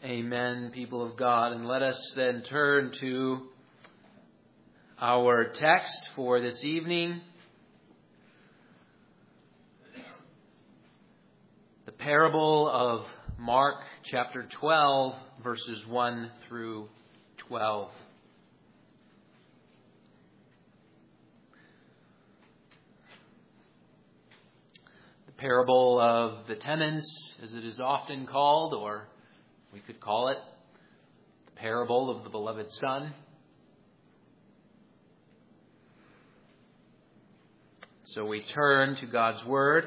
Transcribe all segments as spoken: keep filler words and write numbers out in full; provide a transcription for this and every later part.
Amen, people of God. And let us then turn to our text for this evening. The parable of Mark chapter twelve, verses one through twelve. The parable of the tenants, as it is often called, or we could call it the parable of the beloved Son. So we turn to God's Word.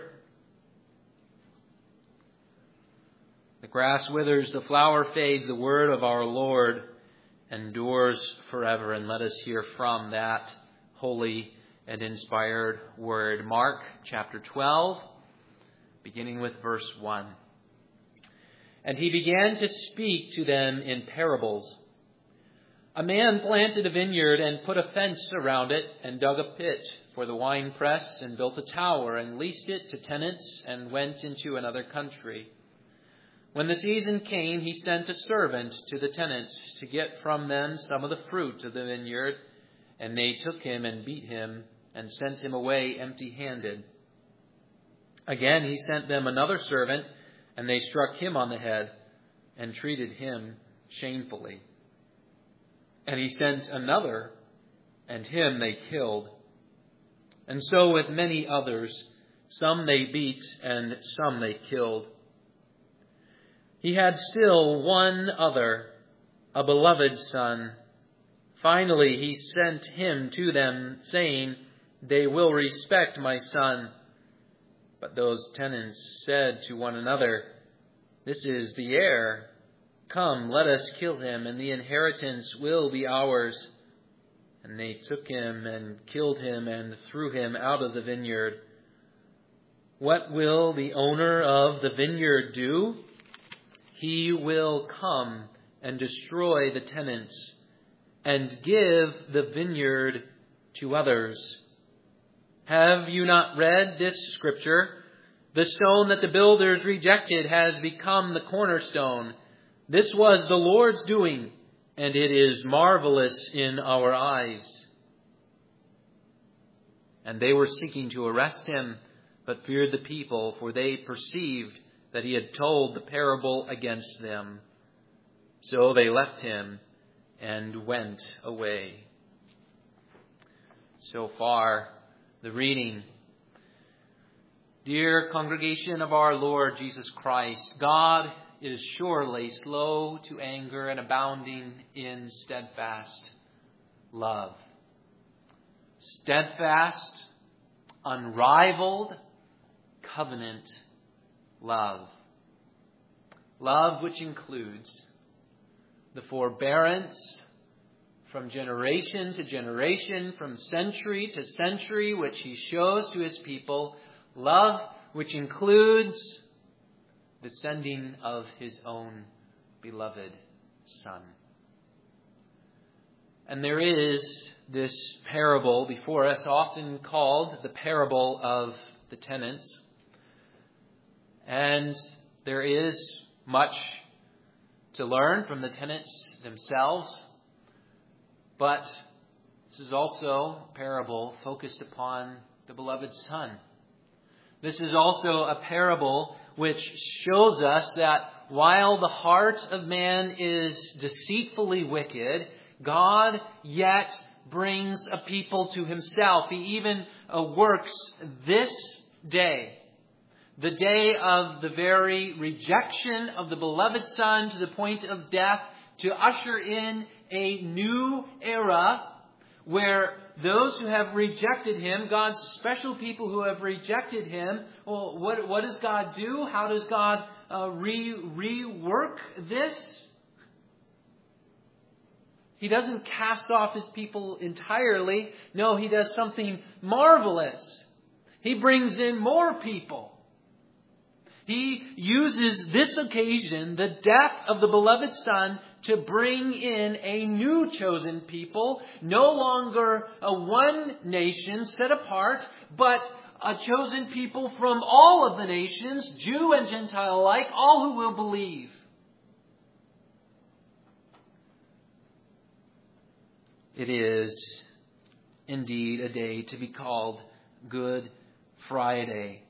The grass withers, the flower fades, the word of our Lord endures forever. And let us hear from that holy and inspired word. Mark chapter twelve, beginning with verse one. And he began to speak to them in parables. A man planted a vineyard and put a fence around it and dug a pit for the winepress and built a tower and leased it to tenants and went into another country. When the season came, he sent a servant to the tenants to get from them some of the fruit of the vineyard, and they took him and beat him and sent him away empty-handed. Again, he sent them another servant, and they struck him on the head and treated him shamefully. And he sent another, and him they killed. And so with many others, some they beat and some they killed. He had still one other, a beloved son. Finally, he sent him to them, saying, "They will respect my son." But those tenants said to one another, "This is the heir. Come, let us kill him, and the inheritance will be ours." And they took him and killed him and threw him out of the vineyard. What will the owner of the vineyard do? He will come and destroy the tenants and give the vineyard to others. Have you not read this scripture? The stone that the builders rejected has become the cornerstone. This was the Lord's doing, and it is marvelous in our eyes. And they were seeking to arrest him, but feared the people, for they perceived that he had told the parable against them. So they left him and went away. So far, the reading. Dear congregation of our Lord Jesus Christ, God is surely slow to anger and abounding in steadfast love. Steadfast, unrivaled, covenant love. Love which includes the forbearance from generation to generation, from century to century, which he shows to his people. Love which includes the sending of his own beloved Son. And there is this parable before us, often called the parable of the tenants. And there is much to learn from the tenants themselves. But this is also a parable focused upon the beloved Son. This is also a parable which shows us that while the heart of man is deceitfully wicked, God yet brings a people to himself. He even uh, works this day, the day of the very rejection of the beloved Son to the point of death, to usher in a new era where those who have rejected him, God's special people who have rejected him, well, what, what does God do? How does God uh, re, rework this? He doesn't cast off his people entirely. No, he does something marvelous. He brings in more people. He uses this occasion, the death of the beloved Son, to bring in a new chosen people, no longer a one nation set apart, but a chosen people from all of the nations, Jew and Gentile alike, all who will believe. it is indeed a day to be called Good Friday.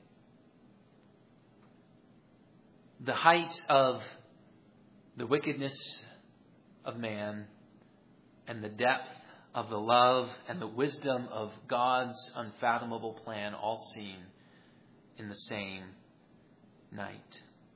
The height of the wickedness of man and the depth of the love and the wisdom of God's unfathomable plan, all seen in the same night.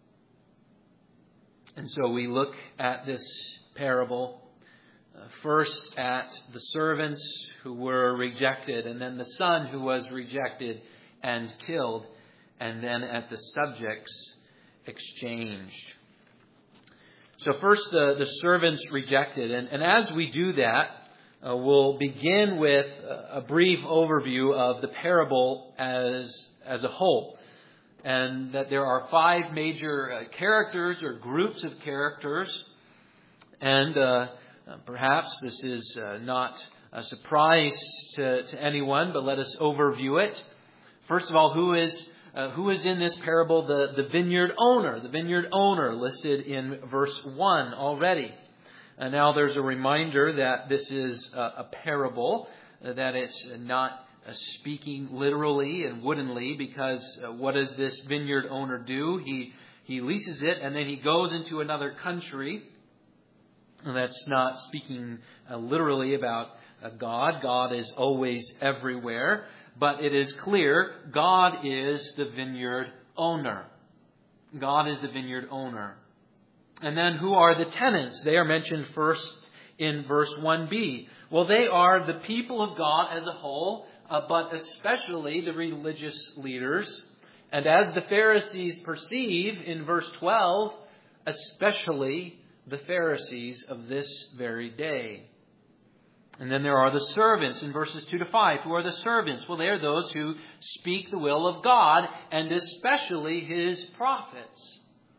And so we look at this parable, uh, first at the servants who were rejected, and then the son who was rejected and killed, and then at the subjects exchanged. So first the, the servants rejected. And, and as we do that, uh, we'll begin with a brief overview of the parable as, as a whole. And that there are five major uh, characters or groups of characters. And uh, perhaps this is uh, not a surprise to, to anyone, but let us overview it. First of all, who is uh, who is in this parable? The, the vineyard owner. The vineyard owner listed in verse one already. And now there's a reminder that this is a, a parable, uh, that it's not uh, speaking literally and woodenly, because uh, what does this vineyard owner do? He, he leases it and then he goes into another country. And that's not speaking uh, literally about uh, God. God is always everywhere. But it is clear God is the vineyard owner. God is the vineyard owner. And then who are the tenants? They are mentioned first in verse one b. Well, they are the people of God as a whole, uh, but especially the religious leaders. And as the Pharisees perceive in verse twelve, especially the Pharisees of this very day. And then there are the servants in verses two to five. Who are the servants? Well, they are those who speak the will of God, and especially His prophets.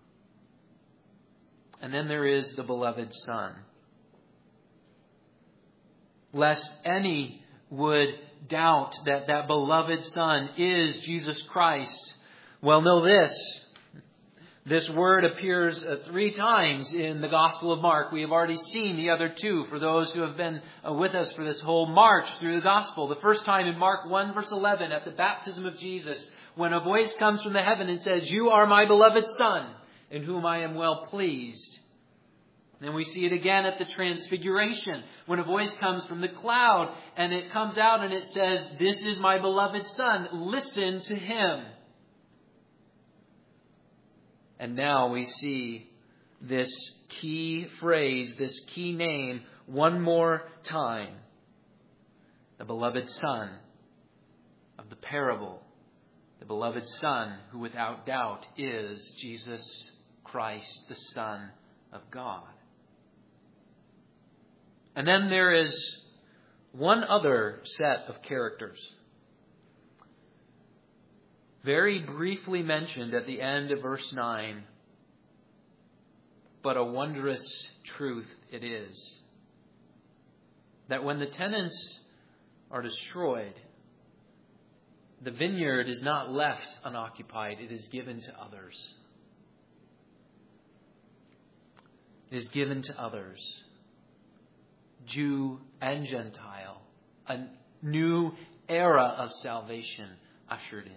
And then there is the beloved Son. Lest any would doubt that that beloved Son is Jesus Christ, well, know this. This word appears uh, three times in the Gospel of Mark. We have already seen the other two for those who have been uh, with us for this whole march through the Gospel. The first time in Mark one verse eleven at the baptism of Jesus, when a voice comes from the heaven and says, "You are my beloved Son, in whom I am well pleased." Then we see it again at the Transfiguration, when a voice comes from the cloud and it comes out and it says, "This is my beloved Son, listen to Him." And now we see this key phrase, this key name, one more time. The beloved Son of the parable. The beloved Son who without doubt is Jesus Christ, the Son of God. And then there is one other set of characters, very briefly mentioned at the end of verse nine, but a wondrous truth it is, that when the tenants are destroyed, the vineyard is not left unoccupied, it is given to others. It is given to others, Jew and Gentile, a new era of salvation ushered in.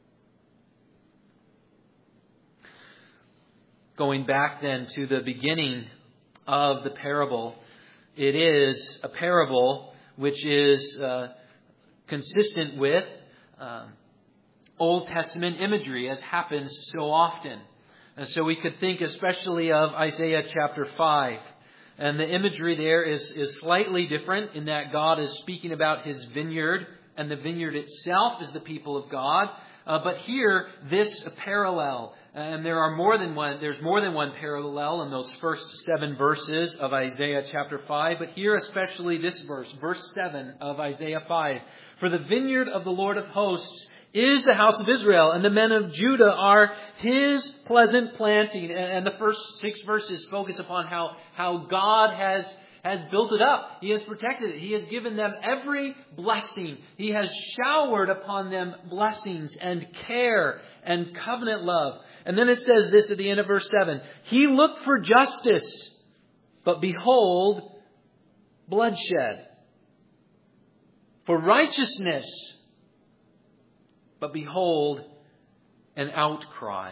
Going back then to the beginning of the parable, it is a parable which is uh, consistent with uh, Old Testament imagery, as happens so often. And so we could think especially of Isaiah chapter five. And the imagery there is, is slightly different in that God is speaking about His vineyard, and the vineyard itself is the people of God. Uh, but here, this parallel, and there are more than one, there's more than one parallel in those first seven verses of Isaiah chapter five. But here especially this verse, verse seven of Isaiah five. "For the vineyard of the Lord of hosts is the house of Israel, and the men of Judah are His pleasant planting." And the first six verses focus upon how, how God has has built it up. He has protected it. He has given them every blessing. He has showered upon them blessings and care and covenant love. And then it says this at the end of verse seven. "He looked for justice, but behold, bloodshed. for righteousness. But behold, an outcry.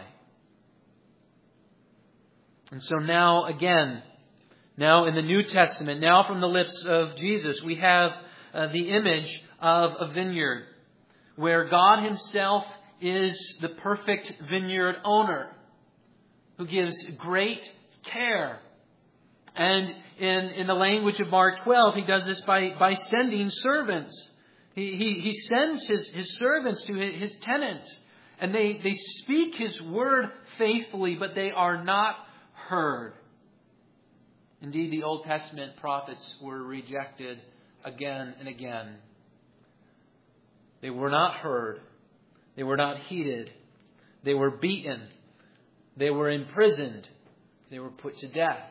And so now again, now in the New Testament, now from the lips of Jesus, we have uh, the image of a vineyard where God Himself is the perfect vineyard owner who gives great care. And in, in the language of Mark twelve, He does this by, by sending servants. He, he, he sends his, his servants to his, his tenants. And they, they speak His word faithfully, but they are not heard. Indeed, the Old Testament prophets were rejected again and again. They were not heard. They were not heeded. They were beaten. They were imprisoned. They were put to death.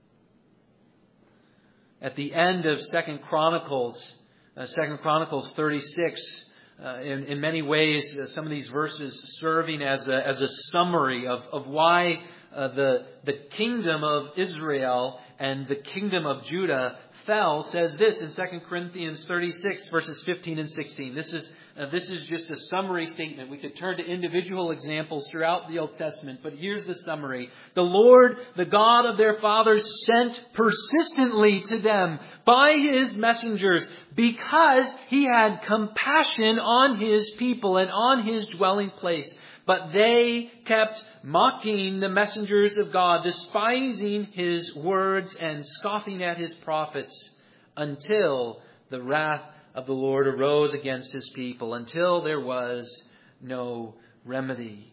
At the end of Second Chronicles, uh, Second Chronicles thirty-six, uh, in, in many ways, uh, some of these verses serving as a, as a summary of, of why uh, the, the kingdom of Israel and the kingdom of Judah fell, says this in Second Corinthians thirty-six, verses fifteen and sixteen. This is uh, this is just a summary statement. We could turn to individual examples throughout the Old Testament, but here's the summary. The Lord, the God of their fathers, sent persistently to them by His messengers because He had compassion on His people and on His dwelling place. But they kept mocking the messengers of God, despising His words and scoffing at His prophets, until the wrath of the Lord arose against His people, until there was no remedy.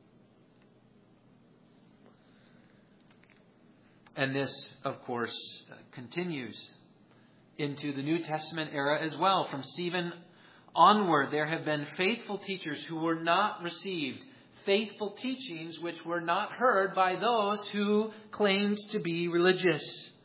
And this, of course, continues into the New Testament era as well. From Stephen onward, there have been faithful teachers who were not received, faithful teachings which were not heard by those who claimed to be religious,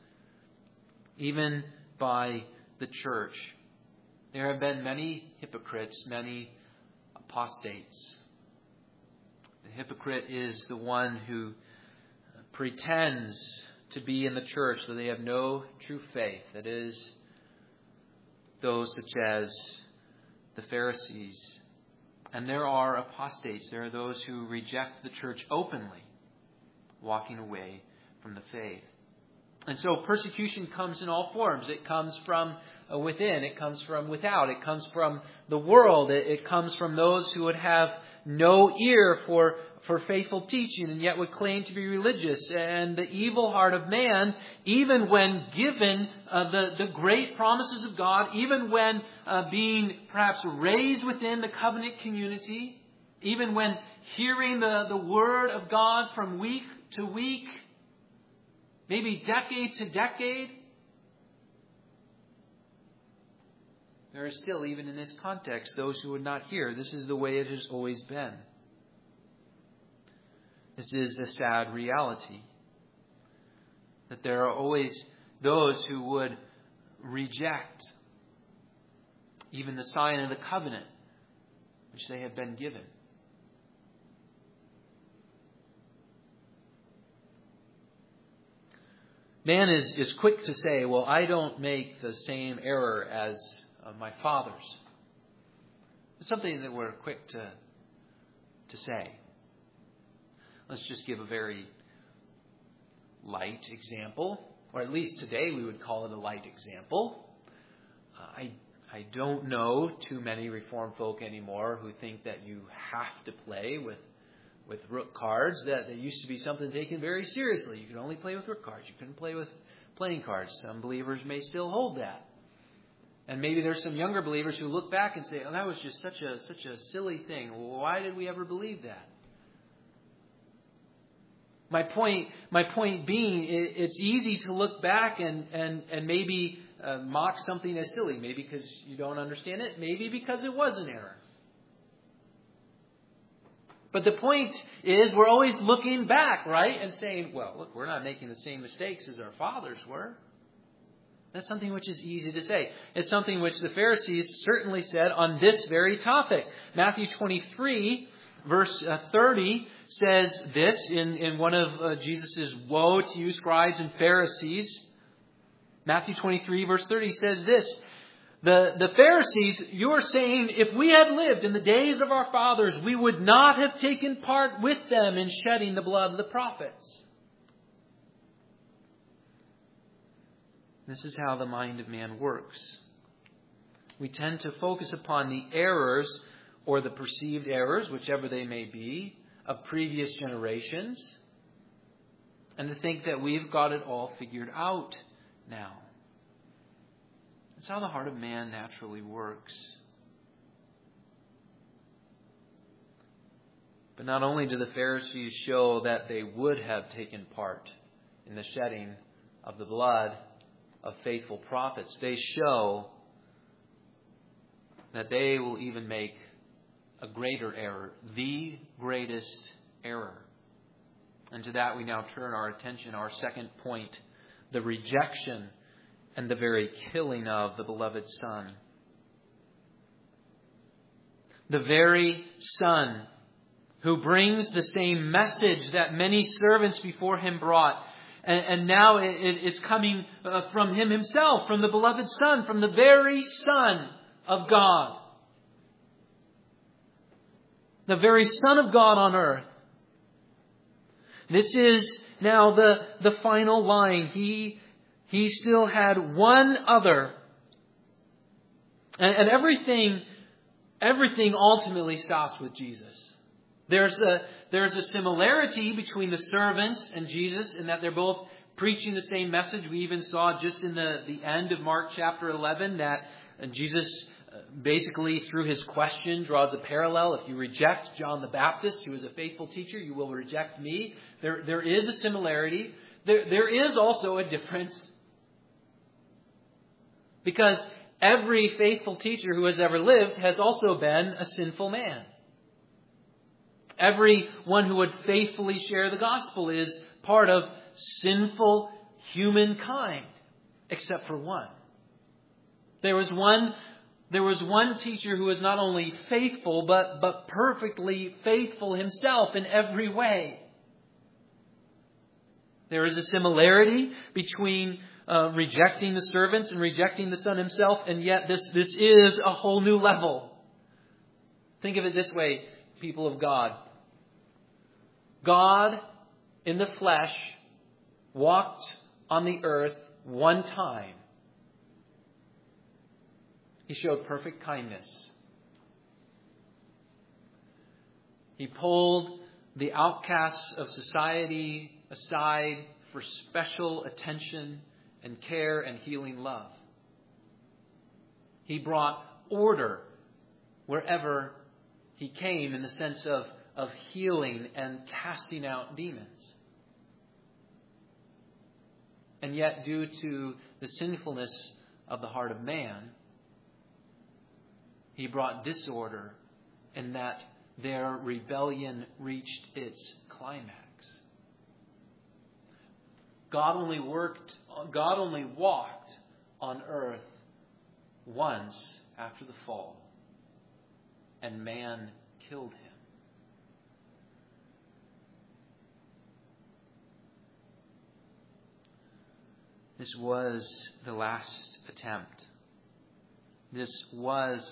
even by the church. There have been many hypocrites, many apostates. The hypocrite is the one who pretends to be in the church, though they have no true faith. That is, those such as the Pharisees. And there are apostates. There are those who reject the church openly, walking away from the faith. And so persecution comes in all forms. It comes from within. It comes from without. It comes from the world. It, it comes from those who would have no ear for, for faithful teaching and yet would claim to be religious. And the evil heart of man, even when given uh, the, the great promises of God, even when uh, being perhaps raised within the covenant community, even when hearing the, the word of God from week to week, maybe decade to decade, there are still, even in this context, those who would not hear. This is the way it has always been. This is the sad reality. That there are always those who would reject even the sign of the covenant which they have been given. Man is, is quick to say, well, I don't make the same error as uh, my fathers. It's something that we're quick to, to say. Let's just give a very light example, or at least today we would call it a light example. Uh, I, I don't know too many Reformed folk anymore who think that you have to play with with rook cards. That, that used to be something taken very seriously. You could only play with rook cards. You couldn't play with playing cards. Some believers may still hold that. And maybe there's some younger believers who look back and say, oh, that was just such a such a silly thing. Why did we ever believe that? My point, my point being, it, it's easy to look back and, and, and maybe uh, mock something as silly. Maybe because you don't understand it. Maybe because it was an error. But the point is, we're always looking back, right? And saying, well, look, we're not making the same mistakes as our fathers were. That's something which is easy to say. It's something which the Pharisees certainly said on this very topic. Matthew twenty-three, verse thirty, says this in, in one of uh, Jesus' woe to you, scribes and Pharisees. Matthew twenty-three, verse thirty says this: The, the Pharisees, you're saying, if we had lived in the days of our fathers, we would not have taken part with them in shedding the blood of the prophets. This is how the mind of man works. We tend to focus upon the errors or the perceived errors, whichever they may be, of previous generations, and to think that we've got it all figured out now. That's how the heart of man naturally works. But not only do the Pharisees show that they would have taken part in the shedding of the blood of faithful prophets, they show that they will even make a greater error, the greatest error. And to that we now turn our attention, our second point, the rejection and the very killing of the beloved Son. The very Son who brings the same message that many servants before him brought. And, and now it, it's coming uh, from him himself, from the beloved Son, from the very Son of God. The very Son of God on earth. This is now the, the final line. He, he still had one other. And, and everything, everything ultimately stops with Jesus. There's a, there's a similarity between the servants and Jesus in that they're both preaching the same message. We even saw just in the, the end of Mark chapter eleven that Jesus basically through his question draws a parallel. If you reject John the Baptist, who is a faithful teacher, you will reject me. There, there is a similarity. There, there is also a difference. Because every faithful teacher who has ever lived has also been a sinful man. Everyone who would faithfully share the gospel is part of sinful humankind, except for one. There was one, there was one teacher who was not only faithful, but, but perfectly faithful himself in every way. There is a similarity between uh, rejecting the servants and rejecting the Son himself, and yet this, this is a whole new level. Think of it this way, people of God. God in the flesh walked on the earth one time. He showed perfect kindness. He pulled the outcasts of society aside for special attention and care and healing love. He brought order wherever he came in the sense of, of healing and casting out demons. And yet, due to the sinfulness of the heart of man, he brought disorder in that their rebellion reached its climax. God only worked, God only walked on earth once after the fall, and man killed him. This was the last attempt. This was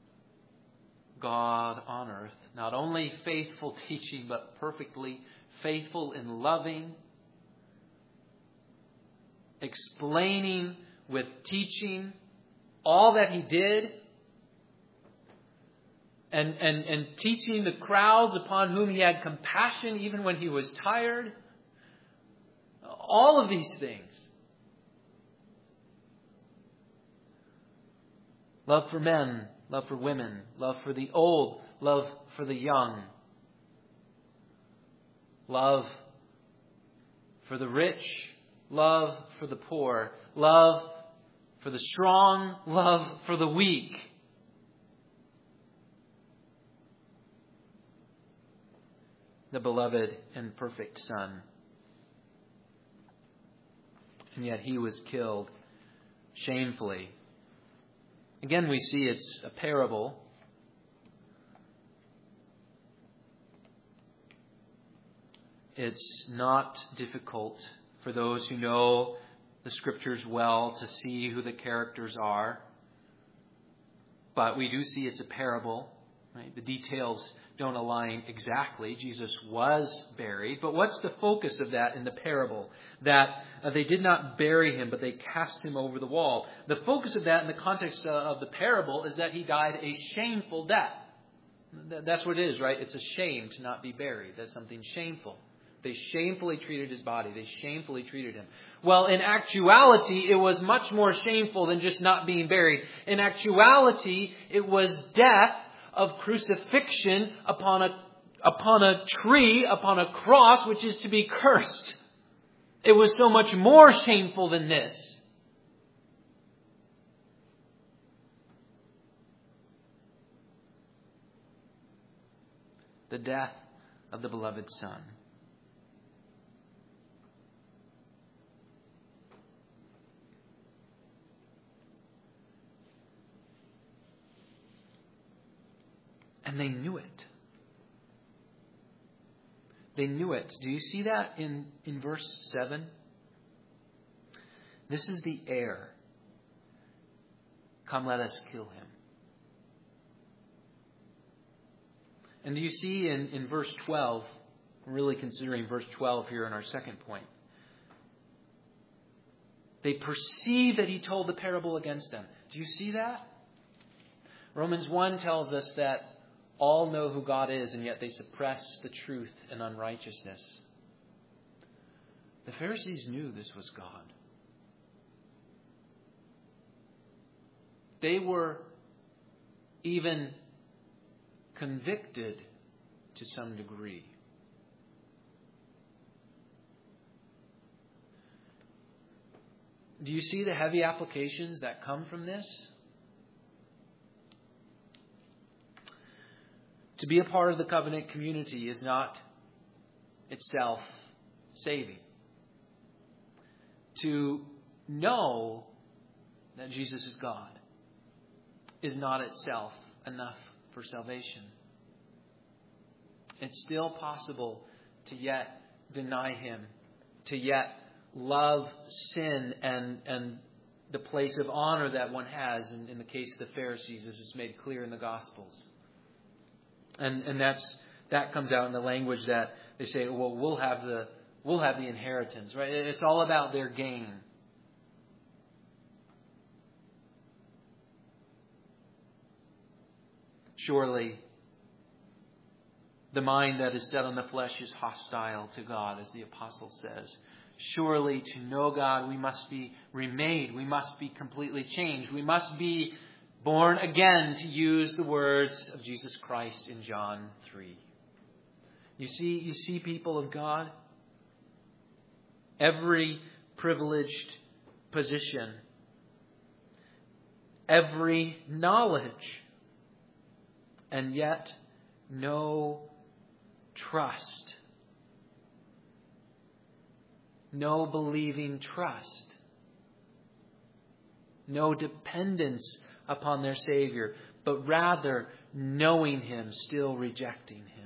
God on earth, not only faithful teaching, but perfectly faithful in loving, explaining with teaching all that he did, and, and, and teaching the crowds upon whom he had compassion even when he was tired. All of these things. Love for men, love for women, love for the old, love for the young. Love for the rich, love for the poor, love for the strong, love for the weak. The beloved and perfect Son. And yet he was killed shamefully. Again, we see it's a parable. It's not difficult for those who know the Scriptures well to see who the characters are. but we do see it's a parable. Right? The details don't align exactly. Jesus was buried. But what's the focus of that in the parable? That uh, they did not bury him, but they cast him over the wall. The focus of that in the context uh, of the parable is that he died a shameful death. That's what it is, right? It's a shame to not be buried. That's something shameful. They shamefully treated his body. They shamefully treated him. Well, in actuality, it was much more shameful than just not being buried. In actuality, it was death of crucifixion upon a, upon a tree, upon a cross, which is to be cursed. It was so much more shameful than this. The death of the beloved Son. And they knew it. They knew it. Do you see that in, in verse seven? This is the heir. Come, let us kill him. And do you see in, in verse twelve, I'm really considering verse twelve here in our second point. They perceive that he told the parable against them. Do you see that? Romans one tells us that all know who God is, and yet they suppress the truth in unrighteousness. The Pharisees knew this was God. They were even convicted to some degree. Do you see the heavy applications that come from this? To be a part of the covenant community is not itself saving. To know that Jesus is God is not itself enough for salvation. It's still possible to yet deny Him, to yet love sin and, and the place of honor that one has in, in the case of the Pharisees, as is made clear in the Gospels. And and that's that comes out in the language that they say, well, we'll have the we'll have the inheritance, right? It's all about their gain. Surely, the mind that is set on the flesh is hostile to God, as the apostle says. Surely, to know God, we must be remade. We must be completely changed. We must be born again, to use the words of Jesus Christ in John three. You see, you see, people of God, every privileged position, every knowledge, and yet no trust. No believing trust. No dependence upon their Savior, but rather knowing Him, still rejecting Him.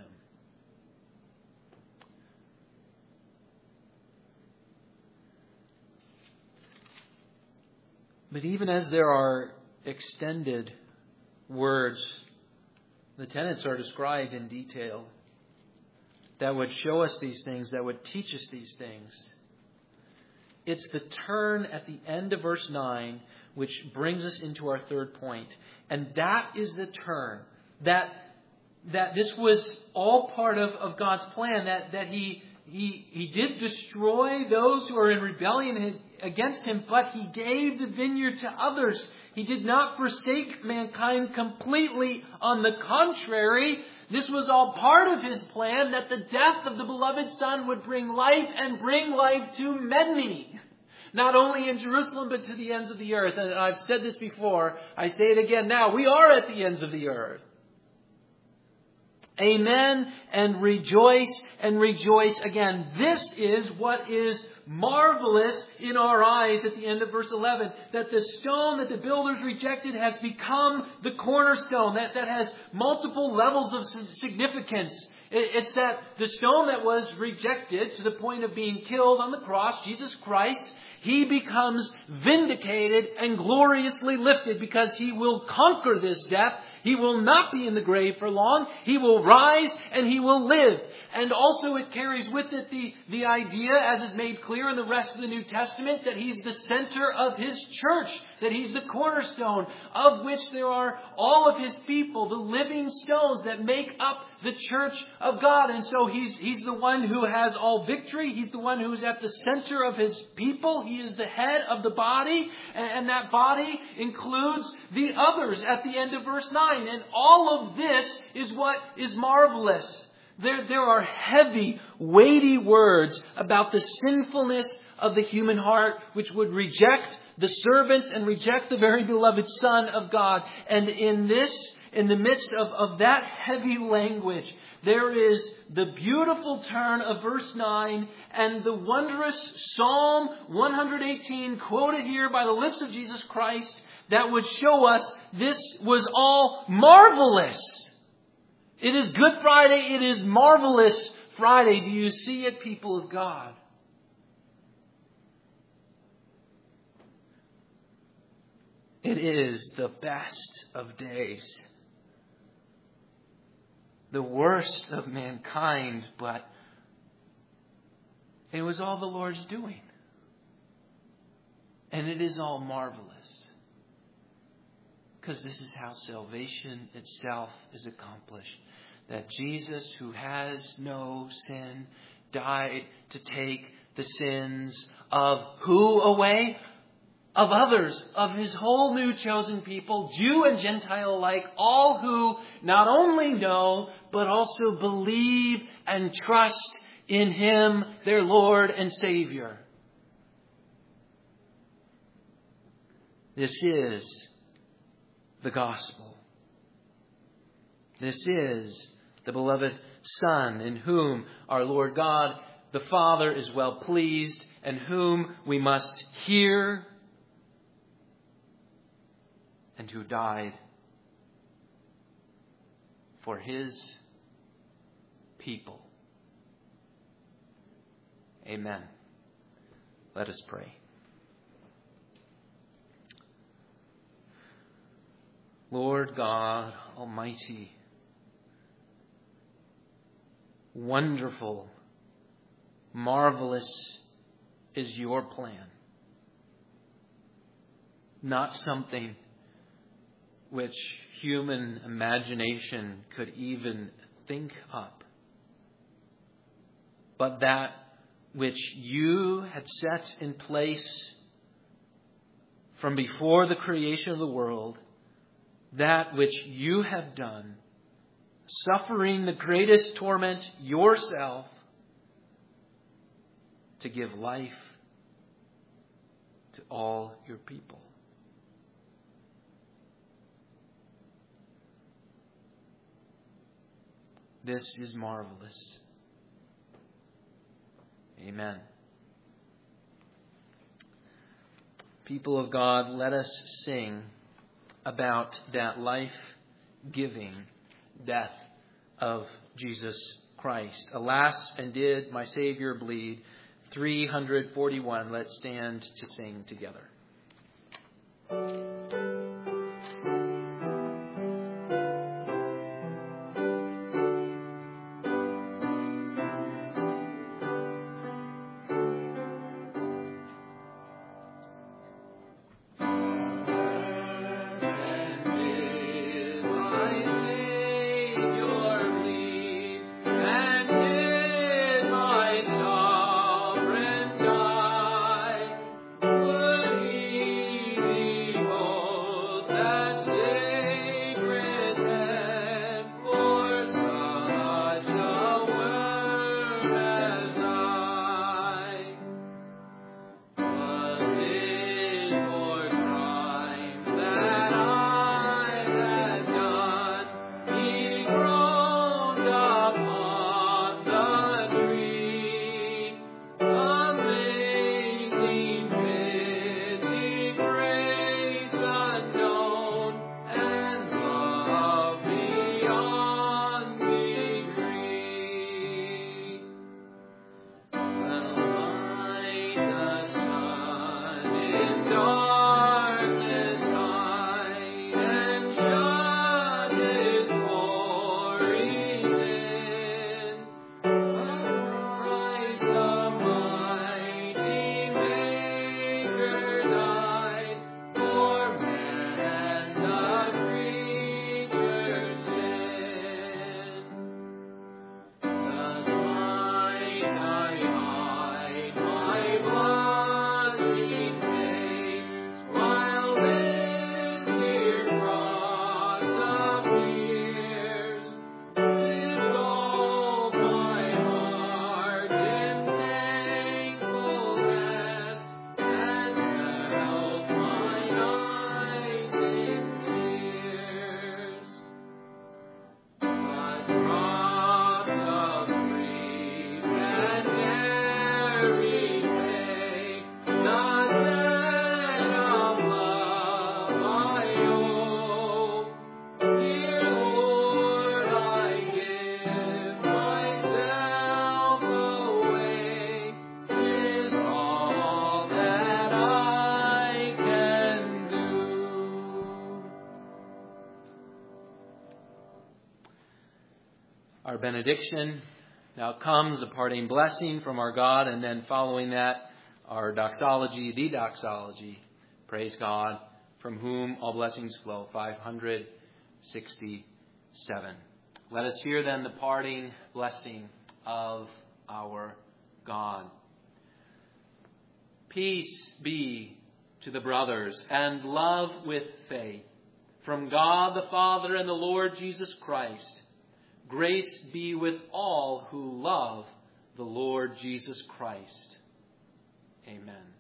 But even as there are extended words, the tenets are described in detail that would show us these things, that would teach us these things. It's the turn at the end of verse nine which brings us into our third point. And that is the turn. That that this was all part of, of God's plan. That, that he, he, he did destroy those who are in rebellion against Him, but He gave the vineyard to others. He did not forsake mankind completely. On the contrary, this was all part of His plan, that the death of the beloved Son would bring life and bring life to many. Not only in Jerusalem, but to the ends of the earth. And I've said this before. I say it again now. We are at the ends of the earth. Amen. And rejoice and rejoice again. This is what is marvelous in our eyes at the end of verse eleven. That the stone that the builders rejected has become the cornerstone. That, that has multiple levels of significance. It's that the stone that was rejected to the point of being killed on the cross, Jesus Christ, he becomes vindicated and gloriously lifted because he will conquer this death. He will not be in the grave for long. He will rise and he will live. And also it carries with it the, the idea, as is made clear in the rest of the New Testament, that he's the center of his church, that he's the cornerstone, of which there are all of his people, the living stones that make up the church of God. And so he's, he's the one who has all victory. He's the one who's at the center of his people. He is the head of the body. And, and that body includes the others at the end of verse nine. And all of this is what is marvelous. There, there are heavy, weighty words about the sinfulness of the human heart, which would reject the servants and reject the very beloved Son of God. And in this, in the midst of, of that heavy language, there is the beautiful turn of verse nine and the wondrous Psalm one eighteen quoted here by the lips of Jesus Christ that would show us this was all marvelous. It is Good Friday. It is marvelous Friday. Do you see it, people of God? It is the best of days. The worst of mankind, but it was all the Lord's doing. And it is all marvelous. Because this is how salvation itself is accomplished. That Jesus, who has no sin, died to take the sins of who away? Of others, of his whole new chosen people, Jew and Gentile alike, all who not only know, but also believe and trust in him, their Lord and Savior. This is the gospel. This is the beloved Son, in whom our Lord God, the Father, is well pleased, and whom we must hear, and who died for his people. Amen. Let us pray. Lord God Almighty, wonderful, marvelous is your plan. Not something which human imagination could even think up, but that which you had set in place from before the creation of the world, that which you have done, suffering the greatest torment yourself to give life to all your people. This is marvelous. Amen. People of God, let us sing about that life-giving death of Jesus Christ. Alas, and did my Savior bleed. three forty-one. Let's stand to sing together. Would he our benediction. Now comes a parting blessing from our God, and then following that, our doxology, the doxology. Praise God, from whom all blessings flow. five hundred sixty-seven. Let us hear then the parting blessing of our God. Peace be to the brothers, and love with faith, from God the Father and the Lord Jesus Christ. Grace be with all who love the Lord Jesus Christ. Amen.